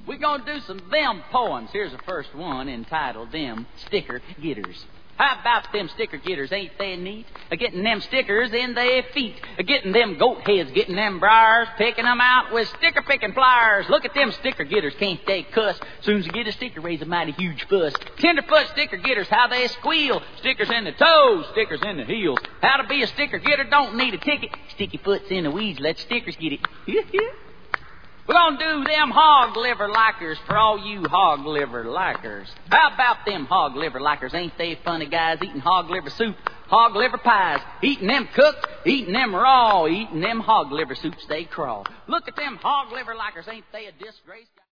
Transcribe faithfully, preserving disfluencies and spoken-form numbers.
We're going to do some them poems. Here's the first one entitled Them Sticker Getters. How about them sticker getters? Ain't they neat? A getting them stickers in their feet. A getting them goat heads, getting them briars, picking them out with sticker picking pliers. Look at them sticker getters, can't they cuss? Soon as you get a sticker, raise a mighty huge fuss. Tenderfoot sticker getters, how they squeal. Stickers in the toes, stickers in the heels. How to be a sticker getter, don't need a ticket. Sticky foot's in the weeds, let stickers get it. We're going to do them hog liver likers for all you hog liver likers. How about them hog liver likers? Ain't they funny guys eating hog liver soup, hog liver pies, eating them cooked, eating them raw, eating them hog liver soups they crawl. Look at them hog liver likers. Ain't they a disgrace?